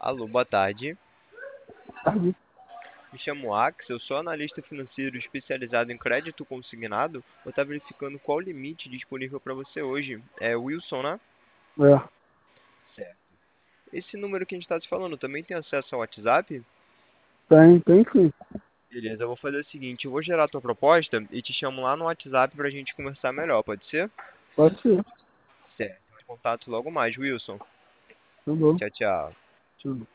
Alô, boa tarde. Tarde. Me chamo Ax, eu sou analista financeiro especializado em crédito consignado. Vou estar verificando qual o limite disponível para você hoje. É Wilson, né? É, Certo. Esse número que a gente está se falando também tem acesso ao WhatsApp? tem sim. Beleza, eu vou fazer o seguinte, eu vou gerar a tua proposta e te chamo lá no WhatsApp para a gente conversar melhor, pode ser? Pode ser. Certo. Contato logo mais, Wilson. Tá bom. Tchau, tchau. Tchau.